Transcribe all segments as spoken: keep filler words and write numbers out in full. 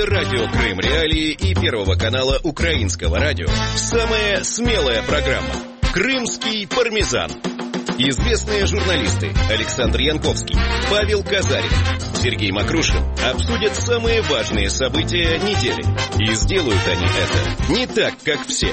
Радио Крым Реалии и Первого канала Украинского радио. Самая смелая программа «Крымский пармезан». Известные журналисты Александр Янковский, Павел Казарин, Сергей Макрушин обсудят самые важные события недели. И сделают они это не так, как все.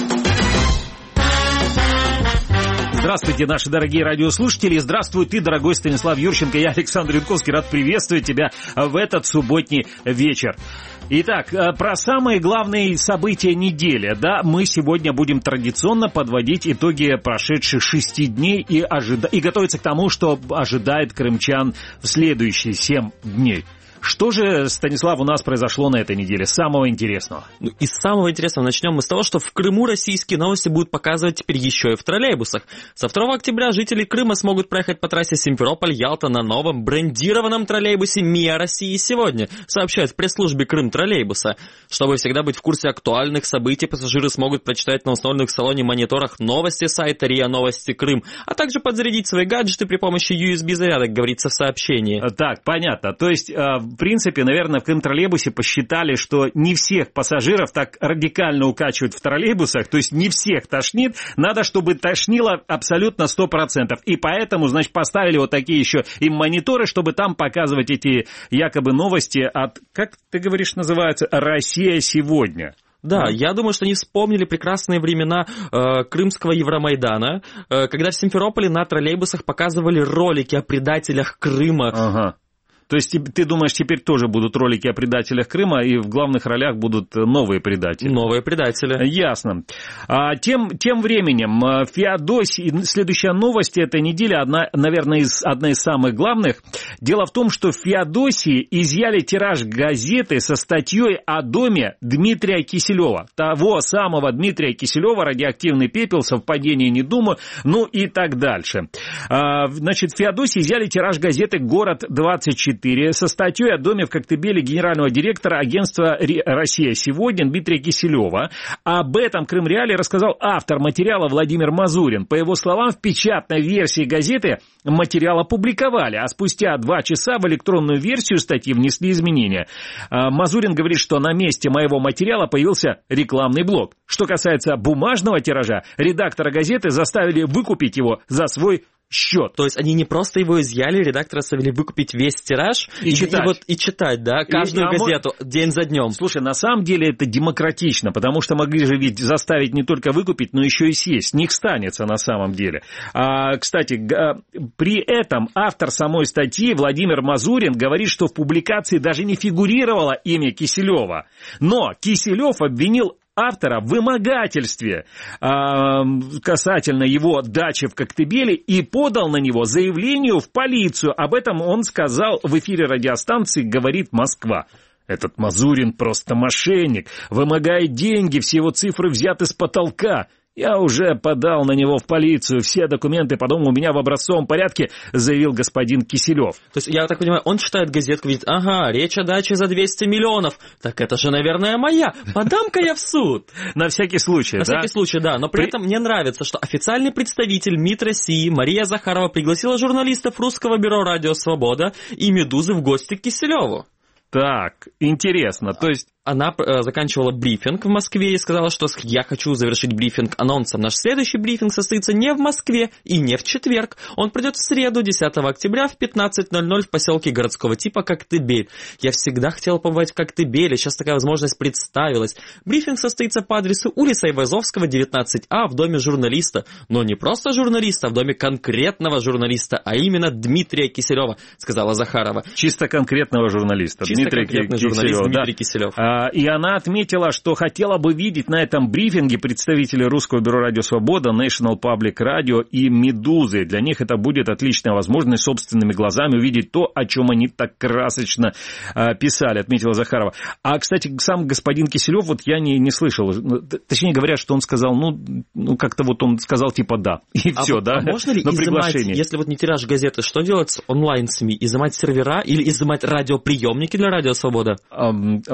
Здравствуйте, наши дорогие радиослушатели. Здравствуй ты, дорогой Станислав Юрченко. Я, Александр Янковский, рад приветствовать тебя в этот субботний вечер. Итак, про самые главные события недели. Да, мы сегодня будем традиционно подводить итоги прошедших шести дней и, ожида... и готовиться к тому, что ожидает крымчан в следующие семь дней. Что же, Станислав, у нас произошло на этой неделе? Самого интересного. Ну, из самого интересного начнем мы с того, что в Крыму российские новости будут показывать теперь еще и в троллейбусах. Со второго октября жители Крыма смогут проехать по трассе Симферополь-Ялта на новом брендированном троллейбусе МИА России сегодня, сообщают в пресс-службе Крым троллейбуса. Чтобы всегда быть в курсе актуальных событий, пассажиры смогут прочитать на установленных в салоне мониторах новости сайта РИА Новости Крым, а также подзарядить свои гаджеты при помощи ю эс би-зарядок, говорится в сообщении. Так, понятно. То есть... В принципе, наверное, в Крым-троллейбусе посчитали, что не всех пассажиров так радикально укачивают в троллейбусах, то есть не всех тошнит, надо, чтобы тошнило абсолютно сто процентов. И поэтому, значит, поставили вот такие еще им мониторы, чтобы там показывать эти якобы новости от, как ты говоришь, называется, «Россия сегодня». Да, я думаю, что они вспомнили прекрасные времена э, крымского Евромайдана, э, когда в Симферополе на троллейбусах показывали ролики о предателях Крыма. Ага. То есть ты думаешь, теперь тоже будут ролики о предателях Крыма, и в главных ролях будут новые предатели? Новые предатели. Ясно. А, тем, тем временем, Феодосий, следующая новость этой недели, одна, наверное, из, одна из самых главных. Дело в том, что в Феодосии изъяли тираж газеты со статьей о доме Дмитрия Киселева. Того самого Дмитрия Киселева, радиоактивный пепел, совпадение не думаю, ну и так дальше. А, значит, в Феодосии изъяли тираж газеты «Город двадцать четыре». со статьей о доме в Коктебеле генерального директора агентства «Россия сегодня» Дмитрия Киселева. Об этом Крым Реалии рассказал автор материала Владимир Мазурин. По его словам, в печатной версии газеты материал опубликовали, а спустя два часа в электронную версию статьи внесли изменения. Мазурин говорит, что на месте моего материала появился рекламный блок. Что касается бумажного тиража, редактора газеты заставили выкупить его за свой счет. То есть они не просто его изъяли, редактора заставили выкупить весь тираж и, и читать, и, вот, и читать, да, каждую и, газету а день за днем. Слушай, на самом деле это демократично, потому что могли же ведь заставить не только выкупить, но еще и съесть. Не станется на самом деле. А, кстати, при этом автор самой статьи Владимир Мазурин говорит, что в публикации даже не фигурировало имя Киселева. Но Киселев обвинил автора в вымогательстве э, касательно его дачи в Коктебеле и подал на него заявление в полицию. Об этом он сказал в эфире радиостанции «Говорит Москва». Этот Мазурин просто мошенник, вымогает деньги, все его цифры взяты с потолка. Я уже подал на него в полицию, все документы по дому у меня в образцовом порядке, заявил господин Киселев. То есть, я так понимаю, он читает газетку, видит, ага, речь о даче за двести миллионов, так это же, наверное, моя, подам-ка я в суд. На всякий случай, да? На всякий случай, да, но при этом мне нравится, что официальный представитель МИД России Мария Захарова пригласила журналистов русского бюро «Радио Свобода» и «Медузы» в гости к Киселеву. Так, интересно, то есть... Она э, заканчивала брифинг в Москве и сказала, что я хочу завершить брифинг анонсом. Наш следующий брифинг состоится не в Москве и не в четверг. Он придет в среду, десятого октября в пятнадцать ноль ноль в поселке городского типа Коктебель. Я всегда хотела побывать в Коктебеле, сейчас такая возможность представилась. Брифинг состоится по адресу улица Айвазовского, девятнадцать А, в доме журналиста. Но не просто журналиста, а в доме конкретного журналиста, а именно Дмитрия Киселева, сказала Захарова. Чисто конкретного журналиста. Чисто Дмитрий конкретный Киселев, журналист да. Дмитрий Киселев. И она отметила, что хотела бы видеть на этом брифинге представителей Русского бюро «Радио Свобода», National Public Radio и «Медузы». Для них это будет отличная возможность собственными глазами увидеть то, о чем они так красочно э, писали, отметила Захарова. А, кстати, сам господин Киселев, вот я не, не слышал, точнее говорят, что он сказал, ну, ну как-то вот он сказал типа да, и а все, вот, да, а можно ли на изымать, приглашение. если вот не тираж газеты, что делать с онлайн-СМИ? Изымать сервера или изымать радиоприемники для «Радио Свобода»? А,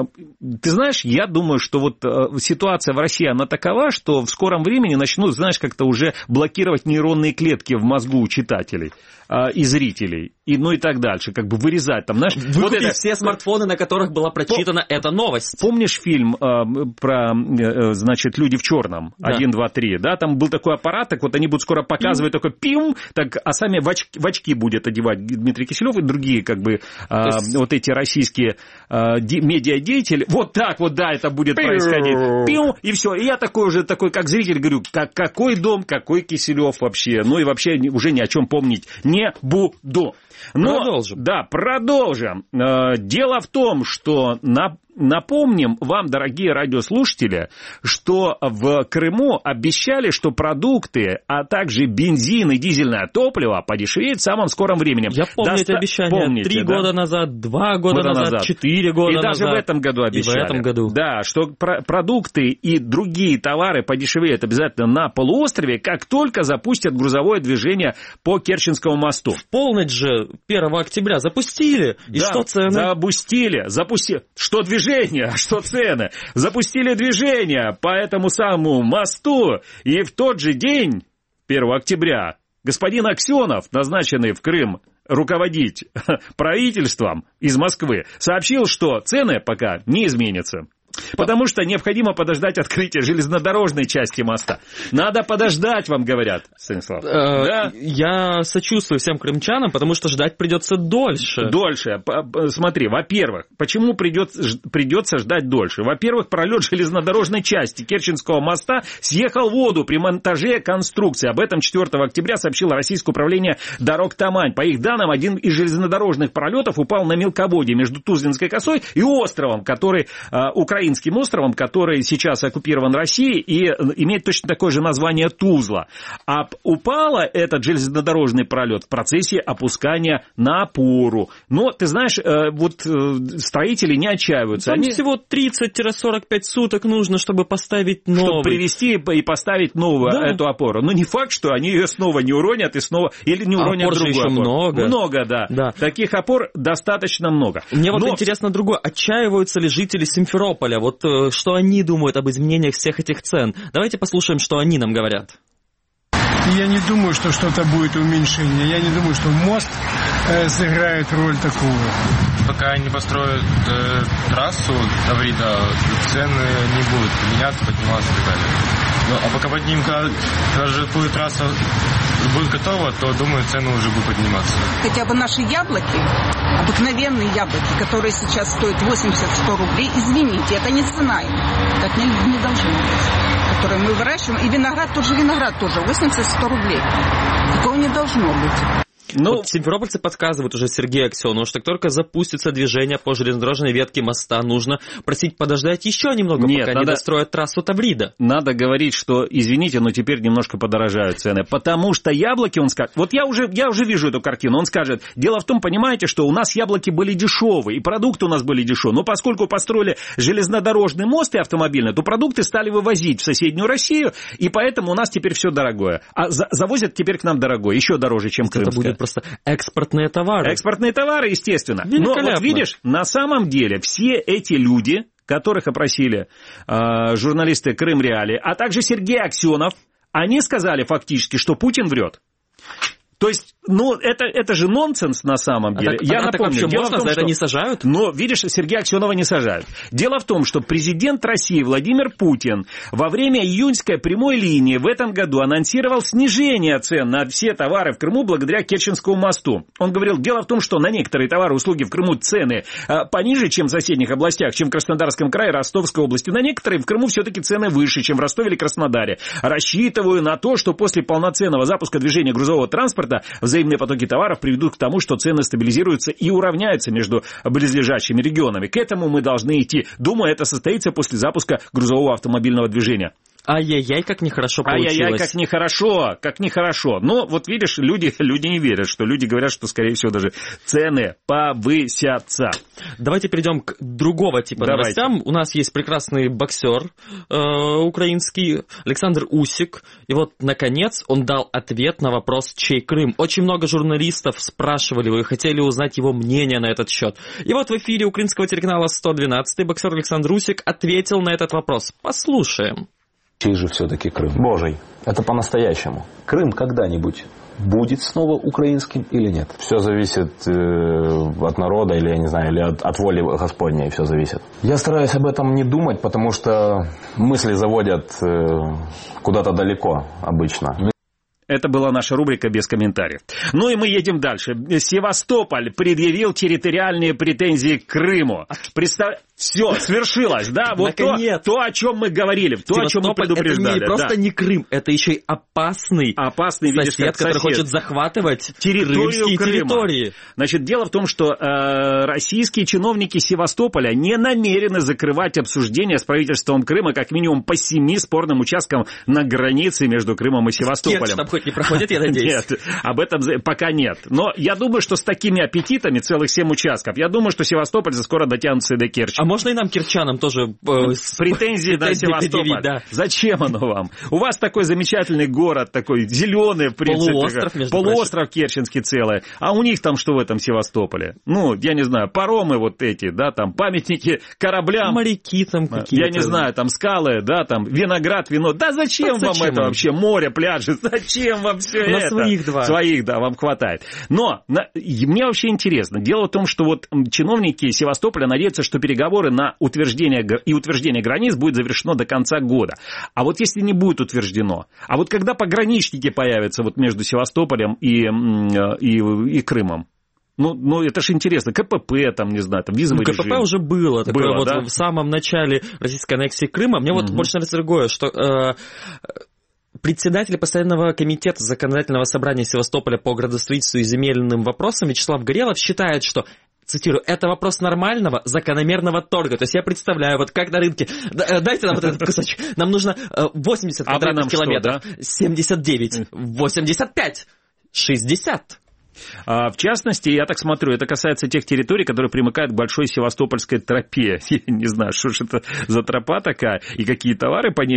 ты знаешь, я думаю, что вот э, ситуация в России, она такова, что в скором времени начнут, знаешь, как-то уже блокировать нейронные клетки в мозгу у читателей э, и зрителей. И и, ну и так дальше, как бы вырезать там, знаешь. Вот это все смартфоны, на которых была прочитана Пом... эта новость. Помнишь фильм э, про, э, значит, «Люди в черном», да. один, два, три, да, там был такой аппарат, так вот они будут скоро показывать, такой пим, так, а сами в очки, в очки будет одевать Дмитрий Киселев и другие, как бы, э, есть... вот эти российские э, де, медиадеятели, вот так вот, да, это будет Пиу. происходить, пим, и все, и я такой уже, такой, как зритель, говорю, как, какой дом, какой Киселев вообще, ну и вообще уже ни о чем помнить не буду. Но, продолжим. Да, продолжим. Дело в том, что на... Напомним вам, дорогие радиослушатели, что в Крыму обещали, что продукты, а также бензин и дизельное топливо подешевеют в самом скором времени. Я помню Доста... эти обещания. Помните, Три да? года назад, два года, года назад, назад, четыре года и назад. И даже в этом году обещали. И в этом году. Да, что про- продукты и другие товары подешевеют обязательно на полуострове, как только запустят грузовое движение по Керченскому мосту. В полночь же первого октября запустили. И да, что цены? Запустили. Запустили. Что движение? Движение, что цены. Запустили движение по этому самому мосту, и в тот же день, первого октября, господин Аксенов, назначенный в Крым руководить правительством из Москвы, сообщил, что цены пока не изменятся. Потому что необходимо подождать открытия железнодорожной части моста. Надо подождать, вам говорят, Станислав. Э, да? Я сочувствую всем крымчанам, потому что ждать придется дольше. Дольше. Смотри, во-первых, почему придется, придется ждать дольше? Во-первых, пролет железнодорожной части Керченского моста съехал в воду при монтаже конструкции. Об этом четвёртого октября сообщило Российское управление дорог Тамань. По их данным, один из железнодорожных пролетов упал на мелководье между Тузлинской косой и островом, который Украина Украинским островом, который сейчас оккупирован Россией и имеет точно такое же название Тузла. А упало этот железнодорожный пролет в процессе опускания на опору. Но, ты знаешь, вот строители не отчаиваются. Там Они... всего тридцать-сорок пять суток нужно, чтобы поставить новый. Чтобы привезти и поставить новую да. эту опору. Но не факт, что они ее снова не уронят и снова... Или не уронят опор другую еще опору. много. Много, да. да. Таких опор достаточно много. Мне Но... вот интересно другое. Отчаиваются ли жители Симферополя? Вот что они думают об изменениях всех этих цен? Давайте послушаем, что они нам говорят. Я не думаю, что что-то будет уменьшение. Я не думаю, что мост э, сыграет роль такого. Пока не построят э, трассу Таврида, цены не будут меняться, подниматься и так далее. Ну, а пока поднимка, даже будет трасса будет готова, то, думаю, цены уже будут подниматься. Хотя бы наши яблоки, обыкновенные яблоки, которые сейчас стоят восемьдесят-сто рублей, извините, это не цена. Так не, не должно быть. Которые мы выращиваем. И виноград, тот же виноград тоже, восемьдесят-сто рублей. Такого не должно быть. Ну, вот симферопольцы подсказывают уже Сергею Аксенову, что как только запустится движение по железнодорожной ветке моста, нужно просить подождать еще немного, Нет, пока надо, не достроят трассу Таврида. Надо говорить, что, извините, но теперь немножко подорожают цены, потому что яблоки, он скажет, вот я уже, я уже вижу эту картину, он скажет, дело в том, понимаете, что у нас яблоки были дешевые, и продукты у нас были дешевые, но поскольку построили железнодорожный мост и автомобильный, то продукты стали вывозить в соседнюю Россию, и поэтому у нас теперь все дорогое. А за, завозят теперь к нам дорогое, еще дороже, чем крымское. Просто экспортные товары. Экспортные товары, естественно. Но вот видишь, на самом деле все эти люди, которых опросили э, журналисты Крым-Реалии, а также Сергей Аксенов, они сказали фактически, что Путин врет. То есть, ну, это, это же нонсенс на самом деле. А так, Я а напомню, так дело можно, в том, за что... это не сажают? Но, видишь, Сергея Аксенова не сажают. Дело в том, что президент России Владимир Путин во время июньской прямой линии в этом году анонсировал снижение цен на все товары в Крыму благодаря Керченскому мосту. Он говорил, дело в том, что на некоторые товары и услуги в Крыму цены а, пониже, чем в соседних областях, чем в Краснодарском крае, Ростовской области. На некоторые в Крыму все-таки цены выше, чем в Ростове или Краснодаре. Рассчитываю на то, что после полноценного запуска движения грузового транспорта взаимные потоки товаров приведут к тому, что цены стабилизируются и уравняются между близлежащими регионами. К этому мы должны идти. Думаю, это состоится после запуска грузового автомобильного движения. Ай-яй-яй, как нехорошо получилось. Ай-яй-яй, как нехорошо, как нехорошо. Но вот видишь, люди, люди не верят, что люди говорят, что, скорее всего, даже цены повысятся. Давайте перейдем к другого типа Давайте. новостям. У нас есть прекрасный боксер э, украинский Александр Усик. И вот, наконец, он дал ответ на вопрос, чей Крым. Очень много журналистов спрашивали его и хотели узнать его мнение на этот счет. И вот в эфире украинского телеканала сто двенадцать боксер Александр Усик ответил на этот вопрос. Послушаем. Чей же все-таки Крым? Божий. Это по-настоящему. Крым когда-нибудь будет снова украинским или нет? Все зависит э, от народа или, я не знаю, или от, от воли Господней, все зависит. Я стараюсь об этом не думать, потому что мысли заводят э, куда-то далеко обычно. Это была наша рубрика «Без комментариев». Ну и мы едем дальше. Севастополь предъявил территориальные претензии к Крыму. Представ... Все, свершилось, да? Вот то, то, о чем мы говорили, то, о чем мы предупреждали. Это не просто да. не Крым, это еще и опасный, опасный сосед, видишь, который сосед. хочет захватывать территорию территории. Значит, дело в том, что э, российские чиновники Севастополя не намерены закрывать обсуждение с правительством Крыма как минимум по семи спорным участкам на границе между Крымом и Севастополем. Керчь там хоть не проходит, я надеюсь. Нет, об этом пока нет. Но я думаю, что с такими аппетитами, целых семь участков, я думаю, что Севастополь скоро дотянутся и до Керчи. А можно и нам, керчанам, тоже э, претензии на Севастополь? Да. Зачем оно вам? У вас такой замечательный город, такой зеленый, в принципе. Полуостров, между Полуостров прочим. Керченский целый. А у них там что в этом Севастополе? Ну, я не знаю, паромы вот эти, да, там памятники кораблям. Моряки там какие-то. Я не знаю, там скалы, да, там виноград, вино. Да зачем, да, зачем вам это вообще? Море, пляжи, зачем вам все это? Своих два. Своих, да, вам хватает. Но на, мне вообще интересно. Дело в том, что вот чиновники Севастополя надеются, что переговоры на утверждение и утверждение границ будет завершено до конца года. А вот если не будет утверждено, а вот когда пограничники появятся вот между Севастополем и, и, и Крымом, ну, ну, это же интересно. КПП, там, не знаю, там, визовый ну, КПП режим. уже было. Такое было, вот да? в самом начале российской аннексии Крыма. Мне угу. вот больше нравится другое, что... Э, председатель постоянного комитета законодательного собрания Севастополя по градостроительству и земельным вопросам Вячеслав Горелов считает, что, цитирую, это вопрос нормального, закономерного торга. То есть я представляю, вот как на рынке, дайте нам вот этот кусочек, нам нужно восемьдесят а квадратных километров, что, да? семьдесят девять, восемьдесят пять, шестьдесят. В частности, я так смотрю, это касается тех территорий, которые примыкают к большой севастопольской тропе. Я не знаю, что же это за тропа такая, и какие товары по ней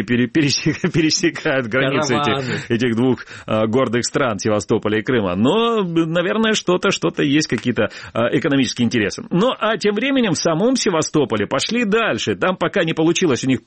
пересекают границы этих, этих двух гордых стран, Севастополя и Крыма. Но, наверное, что-то, что-то есть, какие-то экономические интересы. Ну, а тем временем в самом Севастополе пошли дальше. Там пока не получилось у них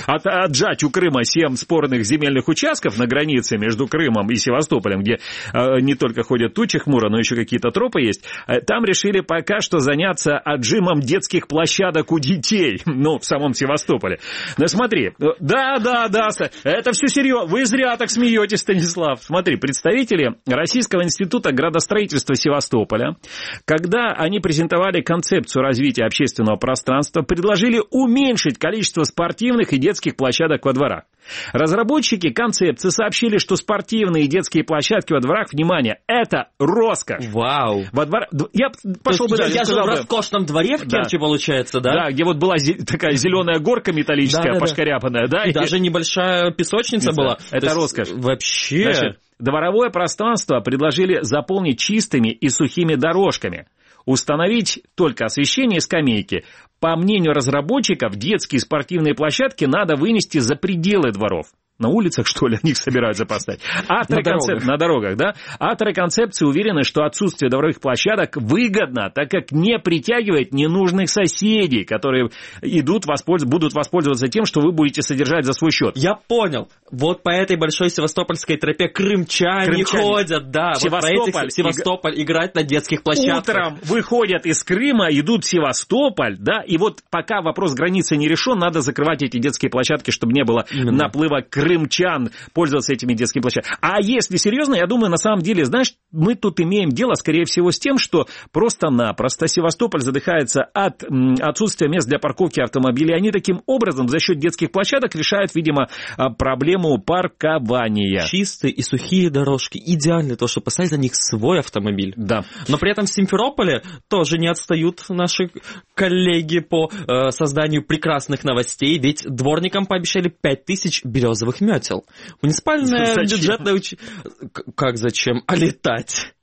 отжать у Крыма семь спорных земельных участков на границе между Крымом и Севастополем, где не только ходят тучи хмуро, но еще какие-то тропы есть. Там решили пока что заняться отжимом детских площадок у детей. Ну, в самом Севастополе. Ну, смотри. Да, да, да. Это все серьезно. Вы зря так смеетесь, Станислав. Смотри, представители Российского института градостроительства Севастополя, когда они презентовали концепцию развития общественного пространства, предложили уменьшить количество спортивных и детских площадок во дворах. Разработчики концепции сообщили, что спортивные и детские площадки во дворах, внимание, это роскошь. Вау. Во двор... Я пошел бы дальше. Я жил в роскошном дворе в Керчи, да. получается, да? Да, где вот была такая зеленая горка металлическая, да, да, пошкаряпанная, да? И, и даже небольшая песочница была. Это роскошь. Вообще. Значит, дворовое пространство предложили заполнить чистыми и сухими дорожками. Установить только освещение и скамейки. По мнению разработчиков, детские спортивные площадки надо вынести за пределы дворов. На улицах, что ли, они их собираются поставить? Авторы на, концеп... на дорогах, да? Авторы концепции уверены, что отсутствие дворовых площадок выгодно, так как не притягивает ненужных соседей, которые идут, воспольз... будут воспользоваться тем, что вы будете содержать за свой счет. Я понял. Вот по этой большой севастопольской тропе крымчане, крымчане. ходят, да. Севастополь, вот по этих... Севастополь играть на детских площадках. Утром выходят из Крыма, идут в Севастополь, да, и вот пока вопрос границы не решен, надо закрывать эти детские площадки, чтобы не было Именно. наплыва крымчан. крымчан пользоваться этими детскими площадками. А если серьезно, я думаю, на самом деле, знаешь, мы тут имеем дело, скорее всего, с тем, что просто-напросто Севастополь задыхается от отсутствия мест для парковки автомобилей. Они таким образом за счет детских площадок решают, видимо, проблему паркования. Чистые и сухие дорожки. Идеально то, что поставить за них свой автомобиль. Да. Но при этом в Симферополе тоже не отстают наши коллеги по э, созданию прекрасных новостей, ведь дворникам пообещали пять тысяч березовых метел. Муниципальное бюджетное уч... Как зачем? А летать?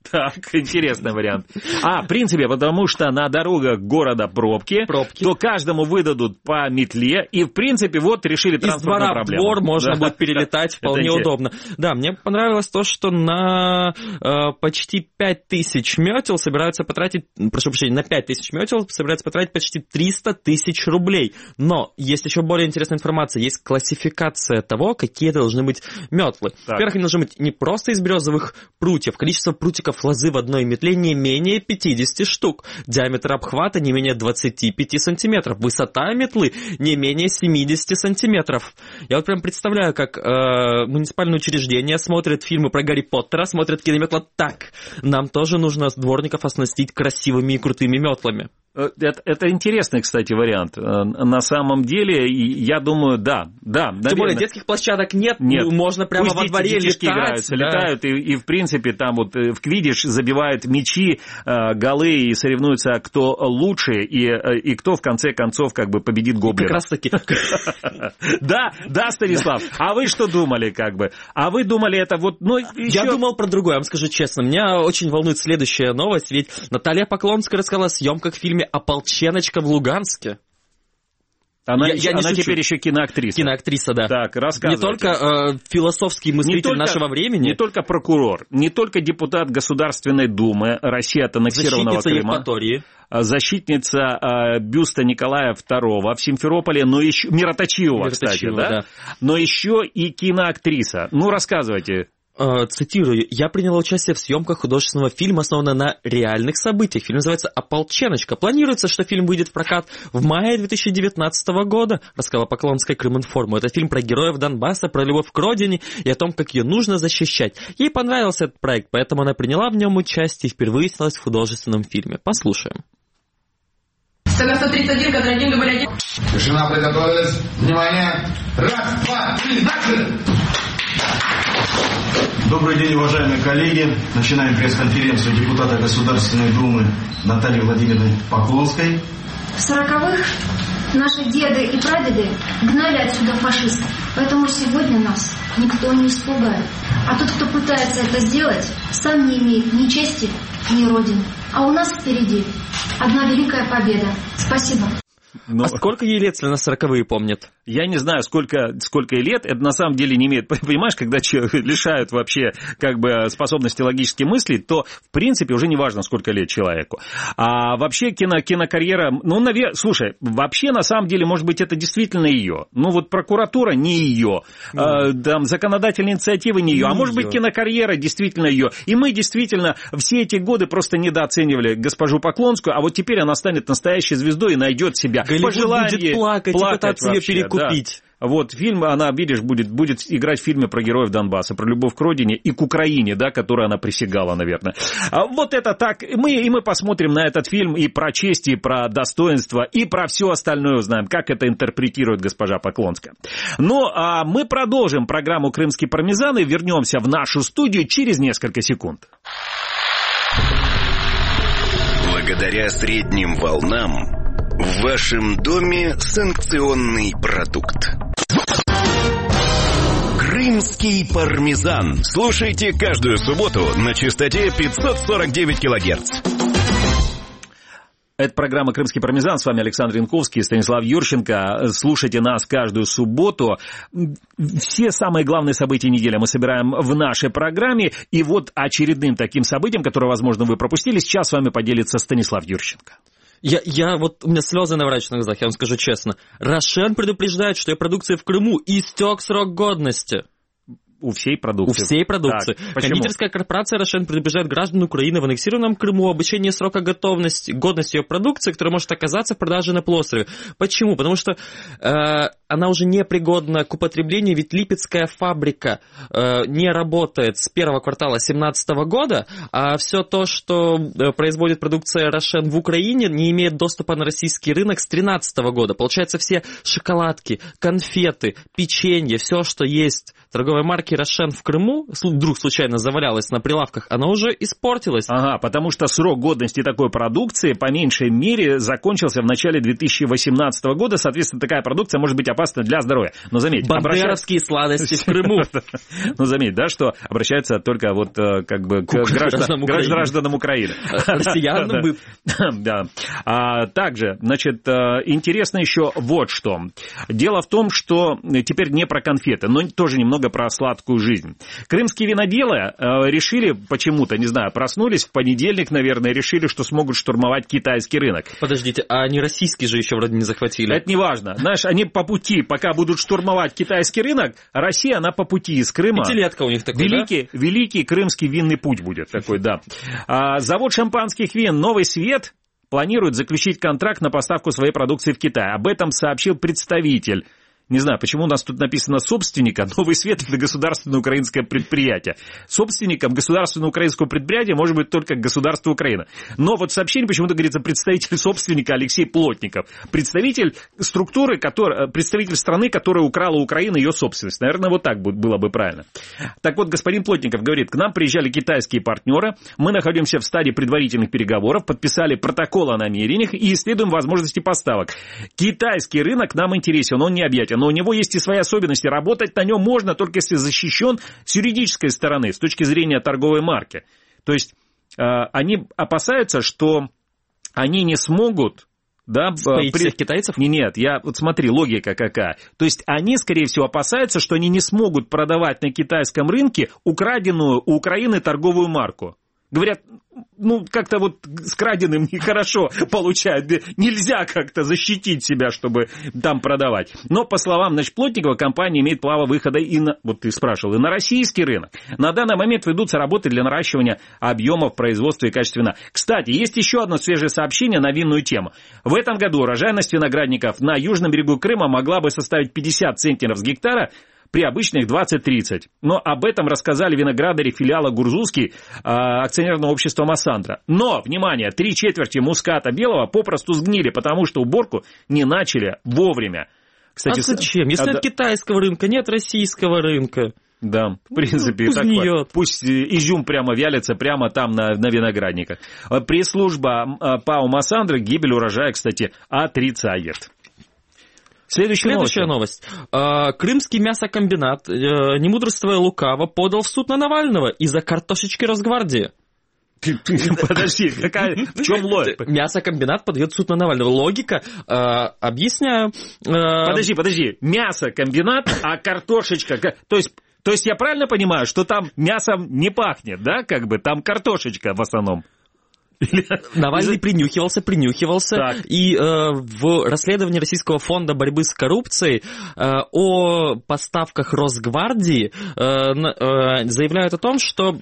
Так, интересный вариант. А, в принципе, потому что на дорогах города пробки, пробки. то каждому выдадут по метле, и, в принципе, вот решили транспортную проблему. Из двора в двор можно да. будет перелетать, вполне удобно. Да, мне понравилось то, что на э, почти пять тысяч метел собираются потратить, прошу прощения, на пять тысяч метел собираются потратить почти триста тысяч рублей. Но есть еще более интересная информация, есть классификация того, какие должны быть метлы. Так. Во-первых, они должны быть не просто из березовых прутьев, количество прутиков лозы в одной метле не менее пятьдесят штук, диаметр обхвата не менее двадцать пять сантиметров, высота метлы не менее семьдесят сантиметров. Я вот прям представляю, как э, муниципальное учреждение смотрит фильмы про Гарри Поттера, смотрит кинометла так. Нам тоже нужно дворников оснастить красивыми и крутыми метлами. Это, это интересный, кстати, вариант. На самом деле, я думаю, да, да. Наверное. Тем более детских площадок нет, нет. можно прямо Пусть во дворе летать. играются, да. летают, и, и, в принципе, там вот в квиддич забивают мячи, голы и соревнуются, кто лучше, и, и кто, в конце концов, как бы победит гоблина. Как раз таки. Да, да, Станислав. А вы что думали, как бы? А вы думали, это вот, ну, еще... Я думал про другое, я вам скажу честно. Меня очень волнует следующая новость, ведь Наталья Поклонская рассказала о съемках в фильме «Ополченочка в Луганске». Она, я, я она не теперь еще киноактриса. Киноактриса, да. Так, рассказывайте. Не только э, философский мыслитель не только, нашего времени. Не только прокурор, не только депутат Государственной Думы России от аннексированного Защитница Крыма. Евпатории. Защитница э, бюста Николая второго в Симферополе, но еще... Мироточивого, Мироточивого, кстати, да? да. Но еще и киноактриса. Ну, рассказывайте. Цитирую, я приняла участие в съемках художественного фильма, основанного на реальных событиях. Фильм называется «Ополченочка». Планируется, что фильм выйдет в прокат в мае две тысячи девятнадцатого года, рассказала Поклонская Крыминформу. Это фильм про героев Донбасса, про любовь к родине и о том, как ее нужно защищать. Ей понравился этот проект, поэтому она приняла в нем участие и впервые снялась в художественном фильме. Послушаем. Сцена сто тридцать один, кадр один, дубль один. Тишина, приготовилась. Внимание. Раз, два, три, акшн! Добрый день, уважаемые коллеги. Начинаем пресс-конференцию депутата Государственной Думы Натальи Владимировны Поклонской. В сороковых наши деды и прадеды гнали отсюда фашистов. Поэтому сегодня нас никто не испугает. А тот, кто пытается это сделать, сам не имеет ни чести, ни родины. А у нас впереди одна великая победа. Спасибо. Но... А сколько ей лет, если она сороковые помнит? Я не знаю, сколько, сколько ей лет. Это на самом деле не имеет... Понимаешь, когда человека лишают вообще как бы способности логически мыслить, то, в принципе, уже не важно, сколько лет человеку. А вообще кино, кинокарьера... Ну, наверное... Слушай, вообще, на самом деле, может быть, это действительно ее. Ну, вот прокуратура не ее. Mm. А, там, законодательные инициативы не ее. Не а может ее. быть, кинокарьера действительно ее. И мы действительно все эти годы просто недооценивали госпожу Поклонскую, а вот теперь она станет настоящей звездой и найдет себя. Голливуд будет плакать, плакать и пытаться ее перекупить. Да. Вот фильм, она, видишь, будет, будет играть в фильме про героев Донбасса, про любовь к родине и к Украине, да, которой она присягала, наверное. А вот это так. Мы, и мы посмотрим на этот фильм и про честь, и про достоинство, и про все остальное узнаем, как это интерпретирует госпожа Поклонская. Ну, а мы продолжим программу «Крымский пармезан» и вернемся в нашу студию через несколько секунд. Благодаря средним волнам в вашем доме санкционный продукт. Крымский пармезан. Слушайте каждую субботу на частоте пятьсот сорок девять килогерц. Это программа «Крымский пармезан». С вами Александр Янковский и Станислав Юрченко. Слушайте нас каждую субботу. Все самые главные события недели мы собираем в нашей программе. И вот очередным таким событием, которое, возможно, вы пропустили, сейчас с вами поделится Станислав Юрченко. Я, я вот, у меня слезы наворачиваются на глазах, я вам скажу честно. Рошен предупреждает, что ее продукция в Крыму истек срок годности. У всей продукции. У всей продукции. Так, кондитерская корпорация «Рошен» предупреждает граждан Украины в аннексированном Крыму об обучении срока готовности, годности ее продукции, которая может оказаться в продаже на полуострове. Почему? Потому что э, она уже непригодна к употреблению, ведь Липецкая фабрика э, не работает с первого квартала две тысячи семнадцатого года, а все то, что производит продукция «Рошен» в Украине, не имеет доступа на российский рынок с две тысячи тринадцатого года. Получается, все шоколадки, конфеты, печенье, все, что есть торговой марки «Рошен» в Крыму, вдруг случайно завалялась на прилавках, она уже испортилась. Ага, потому что срок годности такой продукции по меньшей мере закончился в начале две тысячи восемнадцатого года. Соответственно, такая продукция может быть опасно для здоровья. Но заметь, бандеровские сладости в Крыму. Ну, заметь, да, что обращаются только вот как бы к гражданам Украины. Россиянам бы. Да. Также, значит, интересно еще вот что. Дело в том, что теперь не про конфеты, но тоже немного про сладкую жизнь. Крымские виноделы решили почему-то, не знаю, проснулись в понедельник, наверное, решили, что смогут штурмовать китайский рынок. Подождите, а они российский же еще вроде не захватили? Это не важно. Знаешь, они по пути, пока будут штурмовать китайский рынок, Россия, она по пути из Крыма. Пятилетка у них такой, великий, да? Великий крымский винный путь будет такой, да. А, завод шампанских вин «Новый свет» планирует заключить контракт на поставку своей продукции в Китай. Об этом сообщил представитель. Не знаю, почему у нас тут написано собственника. «Новый свет» — это государственное украинское предприятие. Собственником государственного украинского предприятия может быть только государство Украины. Но вот в сообщении почему-то говорится представитель собственника Алексей Плотников. Представитель структуры, который, представитель страны, которая украла у Украины ее собственность. Наверное, вот так было бы правильно. Так вот, господин Плотников говорит, к нам приезжали китайские партнеры, мы находимся в стадии предварительных переговоров, подписали протокол о намерениях и исследуем возможности поставок. Китайский рынок нам интересен, он не объятен. Но у него есть и свои особенности. Работать на нем можно только если защищен с юридической стороны, с точки зрения торговой марки. То есть э, они опасаются, что они не смогут... Да, Споить при... всех китайцев? Не, нет, я, вот смотри, логика какая. То есть они, скорее всего, опасаются, что они не смогут продавать на китайском рынке украденную у Украины торговую марку. Говорят, ну, как-то вот с краденым нехорошо получают. Нельзя как-то защитить себя, чтобы там продавать. Но, по словам, значит, Плотникова, компания имеет право выхода и на, вот ты спрашивал, и на российский рынок. На данный момент ведутся работы для наращивания объемов производства и качества вина. Кстати, есть еще одно свежее сообщение на винную тему. В этом году урожайность виноградников на южном берегу Крыма могла бы составить пятьдесят центнеров с гектара, при обычных двадцать-тридцать. Но об этом рассказали виноградари филиала Гурзузский а, акционерного общества Массандра. Но, внимание, три четверти муската белого попросту сгнили, потому что уборку не начали вовремя. Кстати, а зачем? Если а, нет да... китайского рынка, нет российского рынка. Да, в принципе, пусть, так вот. Пусть изюм прямо вялится прямо там на, на виноградниках. Пресс-служба ПАО Массандра гибель урожая, кстати, отрицает. Следующая, Следующая новость. новость. Крымский мясокомбинат, не мудрствуя лукаво, подал в суд на Навального из-за картошечки Росгвардии. Подожди, какая, в чем логика? Мясокомбинат подает в суд на Навального. Логика, э, объясняю. Э... Подожди, подожди. Мясокомбинат, а картошечка... То есть, то есть я правильно понимаю, что там мясом не пахнет, да? Как бы там картошечка в основном. Навальный принюхивался, принюхивался, так. и э, в расследовании Российского фонда борьбы с коррупцией э, о поставках Росгвардии э, э, заявляют о том, что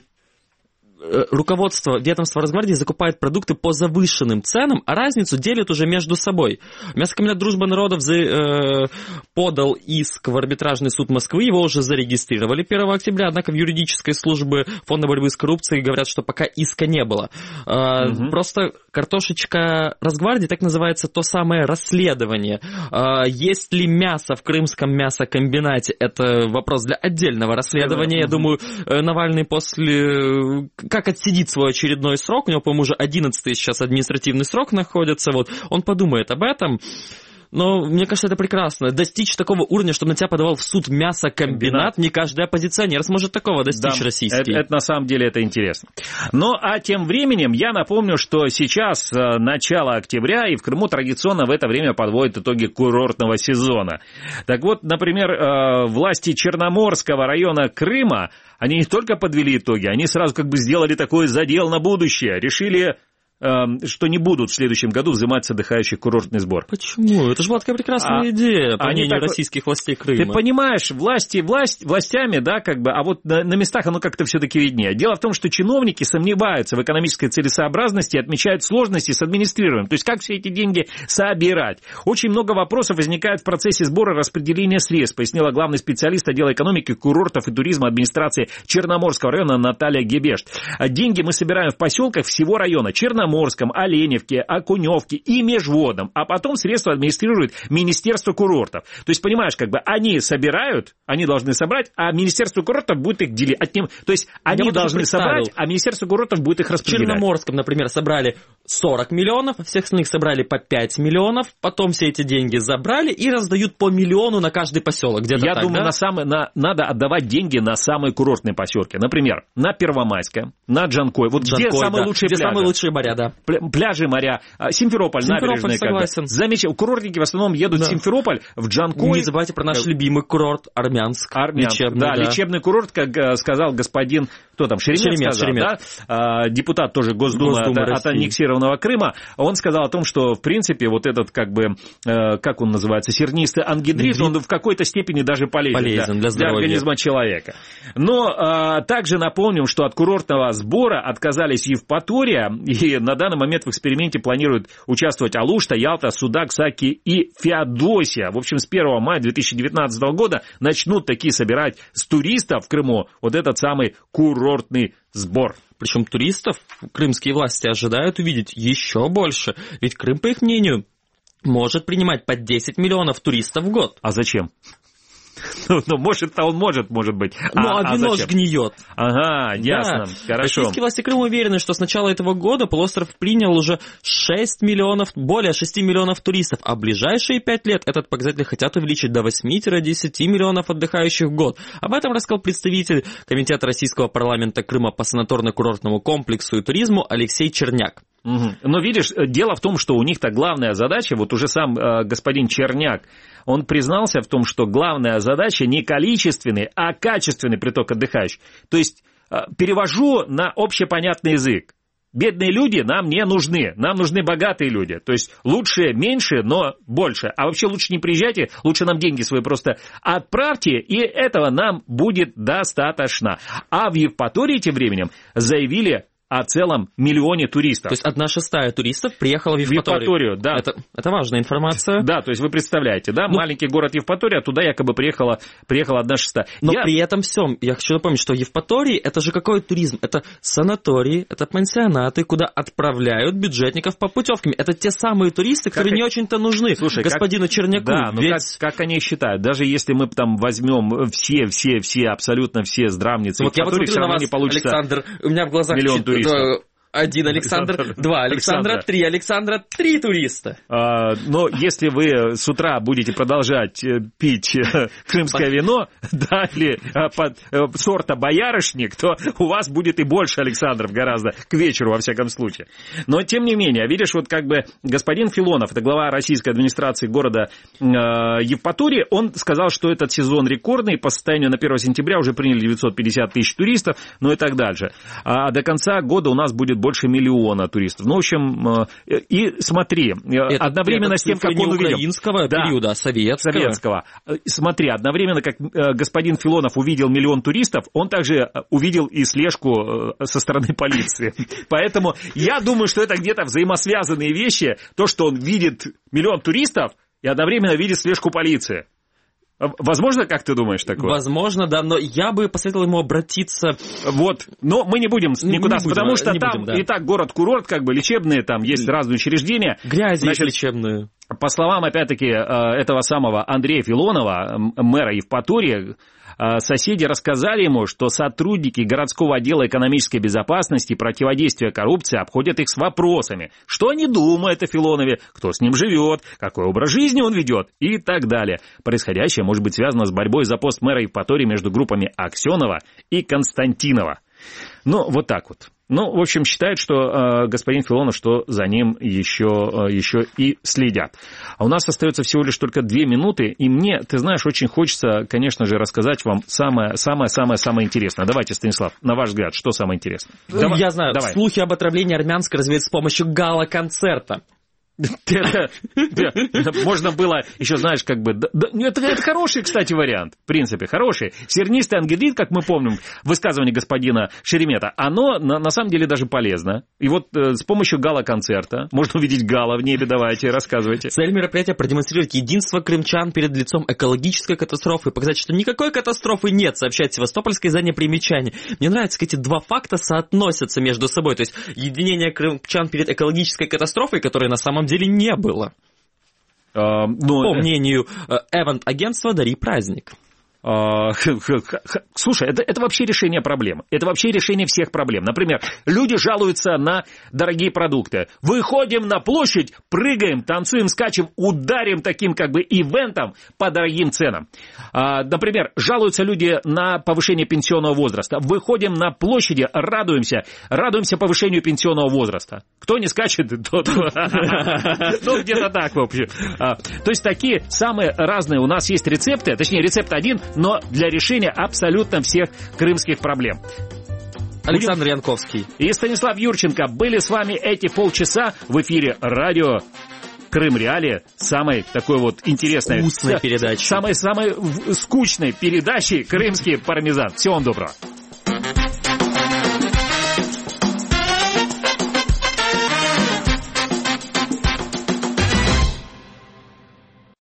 руководство ведомства Росгвардии закупает продукты по завышенным ценам, а разницу делят уже между собой. Мясокомбинат «Дружба народов» за, э, подал иск в арбитражный суд Москвы, его уже зарегистрировали первого октября, однако в юридической службе Фонда борьбы с коррупцией говорят, что пока иска не было. Э, угу. Просто картошечка Росгвардии, так называется то самое расследование. Э, есть ли мясо в крымском мясокомбинате, это вопрос для отдельного расследования. Угу. Я думаю, Навальный после... как отсидит свой очередной срок, у него, по-моему, уже одиннадцатый сейчас административный срок находится, вот, он подумает об этом. Но мне кажется, это прекрасно. Достичь такого уровня, чтобы на тебя подавал в суд мясокомбинат, не каждый оппозиционер сможет такого достичь, да, российский. Это, это на самом деле это интересно. Ну, а тем временем я напомню, что сейчас начало октября, и в Крыму традиционно в это время подводят итоги курортного сезона. Так вот, например, власти Черноморского района Крыма, они не только подвели итоги, они сразу как бы сделали такой задел на будущее, решили... что не будут в следующем году взимать с отдыхающих курортный сбор. Почему? Это же была такая прекрасная а, идея, по мнению так... российских властей Крыма. Ты понимаешь, власти, власть, властями, да, как бы, а вот на, на местах оно как-то все-таки виднее. Дело в том, что чиновники сомневаются в экономической целесообразности и отмечают сложности с администрированием. То есть, как все эти деньги собирать? Очень много вопросов возникает в процессе сбора и распределения средств, пояснила главный специалист отдела экономики, курортов и туризма администрации Черноморского района Наталья Гебешт. Деньги мы собираем в поселках всего района. Черноморск, Черноморском, Оленевке, Окуневке и Межводном, а потом средства администрирует Министерство курортов. То есть, понимаешь, как бы они собирают, они должны собрать, а Министерство курортов будет их делить. От ним, то есть, они Я должны собрать, а Министерство курортов будет их распределять. В Черноморском, например, собрали сорок миллионов, всех остальных собрали по пять миллионов, потом все эти деньги забрали и раздают по миллиону на каждый поселок. Где-то Я так, думаю, да? на самые, на, надо отдавать деньги на самые курортные поселки. Например, на Первомайское, на Джанкой. Вот Джанкой, где самые да. лучшие где пляжи? самые лучшие моря, да. Пляжи, моря. Симферополь, Симферополь, набережные. согласен. Замечательно. Курортники в основном едут да. в Симферополь, в Джанкой. Не забывайте про наш любимый курорт Армянск. Армянск, лечебный, да, да. лечебный курорт, как сказал господин, кто там, Шеремет, Шеремет, сказал, Шеремет. да? Депутат тоже Госдумы, Госдумы от, от аннексированного Крыма. Он сказал о том, что, в принципе, вот этот, как бы, как он называется, сернистый ангидрит, он в какой-то степени даже полезен, полезен для, для, для организма человека. Но а, также напомним, что от курортного сбора отказались Евпатория, и на данный момент в эксперименте планируют участвовать Алушта, Ялта, Судак, Саки и Феодосия. В общем, с первого мая две тысячи девятнадцатого года начнут такие собирать с туристов в Крыму вот этот самый курортный сбор. Причем туристов крымские власти ожидают увидеть еще больше, ведь Крым, по их мнению, может принимать по десять миллионов туристов в год. А зачем? Ну, ну может-то он может, может быть. Ну, а, а вино ж гниет. Ага, ясно, да. хорошо. Российские власти Крыма уверены, что с начала этого года полуостров принял уже шесть миллионов, более шести миллионов туристов, а в ближайшие пять лет этот показатель хотят увеличить до восьми-десяти миллионов отдыхающих в год. Об этом рассказал представитель Комитета Российского парламента Крыма по санаторно-курортному комплексу и туризму Алексей Черняк. Угу. Но видишь, дело в том, что у них-то главная задача, вот уже сам э, господин Черняк, он признался в том, что главная задача не количественный, а качественный приток отдыхающих. То есть э, перевожу на общепонятный язык. Бедные люди нам не нужны, нам нужны богатые люди. То есть лучше меньше, но больше. А вообще лучше не приезжайте, лучше нам деньги свои просто отправьте, и этого нам будет достаточно. А в Евпатории тем временем заявили о целом миллионе туристов. То есть одна шестая туристов приехала в Евпаторию. В Евпаторию, да. Это, это важная информация. Да, то есть вы представляете, да, ну, маленький город Евпатория, туда якобы приехала, приехала одна шестая. Но я... при этом всем, я хочу напомнить, что Евпатории это же какой туризм? Это санатории, это пансионаты, куда отправляют бюджетников по путевкам. Это те самые туристы, которые как... не очень-то нужны Слушай, господину как... Черняку. Да, но ведь... как, как они считают? Даже если мы там возьмем все, все, все, абсолютно все здравницы, вот Евпатории, я вот все равно вас, не получится Александр, у меня в глазах миллион туристов. Один Александр, два Александра, Александра, три Александра, три туриста. А, но если вы с утра будете продолжать пить крымское вино, да, или под сорта боярышник, то у вас будет и больше Александров гораздо к вечеру, во всяком случае. Но, тем не менее, видишь, вот как бы господин Филонов, это глава российской администрации города э, Евпатории, он сказал, что этот сезон рекордный, по состоянию на первое сентября уже приняли девятьсот пятьдесят тысяч туристов, ну и так дальше. А до конца года у нас будет больше миллиона туристов. Ну, в общем, и смотри, это, одновременно это с тем, как он увидел... украинского да, периода, а советского. советского. Смотри, одновременно, как господин Филонов увидел миллион туристов, он также увидел и слежку со стороны полиции. Поэтому я думаю, что это где-то взаимосвязанные вещи, то, что он видит миллион туристов и одновременно видит слежку полиции. Возможно, как ты думаешь, такое? Возможно, да, но я бы посоветовал ему обратиться... Вот, но мы не будем никуда, не будем, потому что там будем, да. и так город-курорт, как бы лечебные, там есть разные учреждения. Грязи Значит, лечебные. По словам, опять-таки, этого самого Андрея Филонова, мэра Евпатории, соседи рассказали ему, что сотрудники городского отдела экономической безопасности и противодействия коррупции обходят их с вопросами, что они думают о Филонове, кто с ним живет, какой образ жизни он ведет и так далее. Происходящее может быть связано с борьбой за пост мэра Евпатории между группами Аксенова и Константинова. Ну, вот так вот. Ну, в общем, считают, что э, господин Филонов, что за ним еще, э, еще и следят. А у нас остается всего лишь только две минуты, и мне, ты знаешь, очень хочется, конечно же, рассказать вам самое-самое-самое-самое интересное. Давайте, Станислав, на ваш взгляд, что самое интересное? Давай, Я знаю, давай. Слухи об отравлении армянской развеют с помощью гала-концерта. Это, можно было еще, знаешь, как бы... Это, это хороший, кстати, вариант, в принципе, хороший. Сернистый ангидрит, как мы помним, высказывание господина Шеремета, оно на, на самом деле даже полезно. И вот э, с помощью гала-концерта можно увидеть гала в небе, давайте, рассказывайте. Цель мероприятия — продемонстрировать единство крымчан перед лицом экологической катастрофы, показать, что никакой катастрофы нет, сообщает севастопольское издание «Примечание». Мне нравится, как эти два факта соотносятся между собой, то есть единение крымчан перед экологической катастрофой, которая на самом деле не было. А, но... По мнению эвент-агентства «Дари праздник». Слушай, это, это вообще решение проблем. Это вообще решение всех проблем. Например, люди жалуются на дорогие продукты. Выходим на площадь, прыгаем, танцуем, скачем, ударим таким как бы ивентом по дорогим ценам. Например, жалуются люди на повышение пенсионного возраста. Выходим на площади, радуемся, радуемся повышению пенсионного возраста. Кто не скачет, тот... Ну, где-то так, в общем. То есть такие самые разные у нас есть рецепты, точнее, рецепт один, но для решения абсолютно всех крымских проблем. Александр Будем... Янковский и Станислав Юрченко были с вами эти полчаса в эфире радио Крым Реалии, самой такой вот интересной, вкусной передачи, самой-самой скучной передачи «Крымский пармезан». Всего вам доброго.